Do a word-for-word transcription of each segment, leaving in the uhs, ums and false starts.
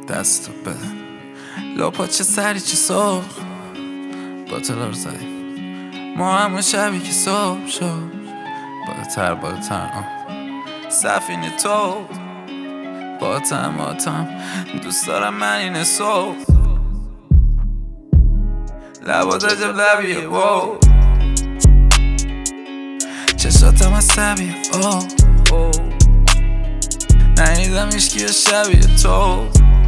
دستو بده لپا چه سری چه سرخ باطلا رو زدیم ما همون شبی که صبح شد بالاتر بالاتر آه سفینه تو باتم باتم دوست دارم من اینه صبح لبات عجب لبیه وو چشاتم از سبیه اوه اوه نهیدم ایشکی شبیه تو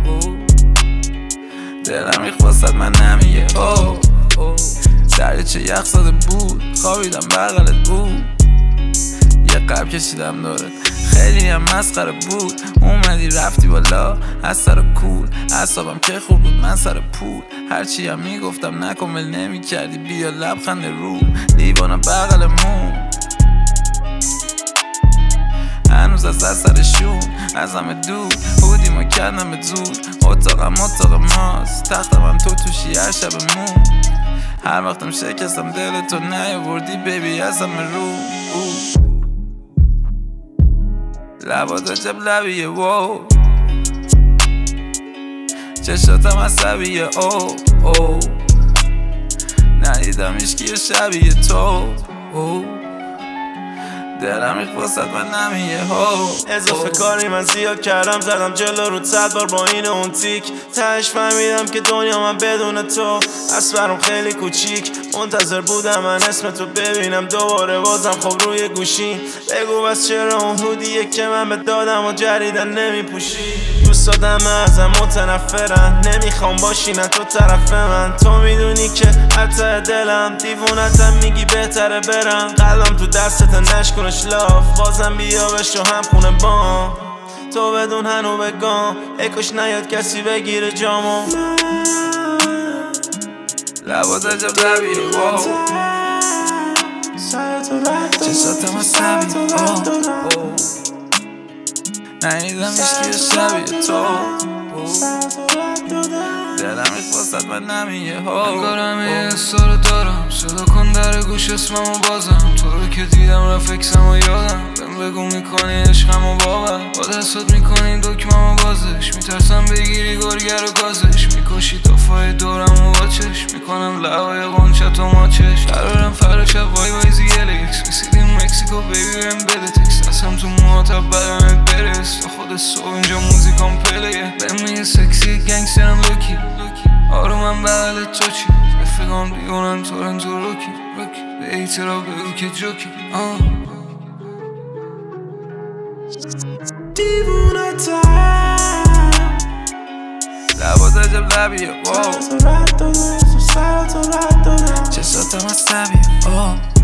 دلم میخواستد من نمیگه اوه اوه دریچه یخ زده بود خوابیدم بغلت بود یه قلب کشیدم دارت خیلی هم مسخره بود اومدی رفتی بالا از سر کول اعصابم که خوب بود من سر پول هرچی هم میگفتم نکن ول نمیکردی بیا لبخند رو لیوانم بغلمون هنوز از اثرشون از همه دور بودی ما کردم زود اتاقم اتاق ماست تختم هم تو توشی هر شبمون هر وقتم شکستم دل تو نیاوردی بیبی از همه رو لبات عجب لبیه وو چشاتم عصبیه او او ندیدم ایشکی شبیه تو او دلم میخواستد من نمیه هو اضافه کاری من زیاد کردم زدم جلو رو صد بار با این اون تیک تهش فهمیدم که دنیا من بدون تو از برام خیلی کوچیک منتظر بودم من اسم تو ببینم دوباره بازم خب روی گوشی بگو بس چرا اون هودیه که من به دادم و جریدن نمیپوشی دوست دادم ازم متنفرن نمیخوام باشی نه تو طرف من تو میدونی که حتی دلم دیوونتم میگی بهتره برم قلبم تو دستت نشکنش لاف بازم بیا بشو هم خونه بام تو بدون هنو بگم اکش نیاد کسی بگیره جامو لبات عجب لبیه وو چشاتم از سبیه اوه نهیدم ایشکی شبیه تو دلم میخواستد من نمیه هو انگارم یه حسا رو دارم صدا کن در گوش اسممو بازم تو رو که دیدم رفکسم و یادم بهم بگو میکنی عشقم و باور با دستات میکنی دکمم و بازش میترسم بگیری گرگر و گازش میکشی دفعه دورم و باچش میکنم لعای قنچت و ماچش قرارم فرا شب وای وای زیلکس میسیدیم مکسیکو بیبی بهم بده تکست اصلا تو مواتب بدنت برس تا خود صبح اینجا موزیکام پلیه بهم میگه سکسی گنگسترم لوکی آرومم بغل تو چی رفیقام دیونن تورنتو روکی روکی به اعتراف بگو که جوکی آه دیوونتم لبات عجب لبیه وو چشاتم از سبیه اوه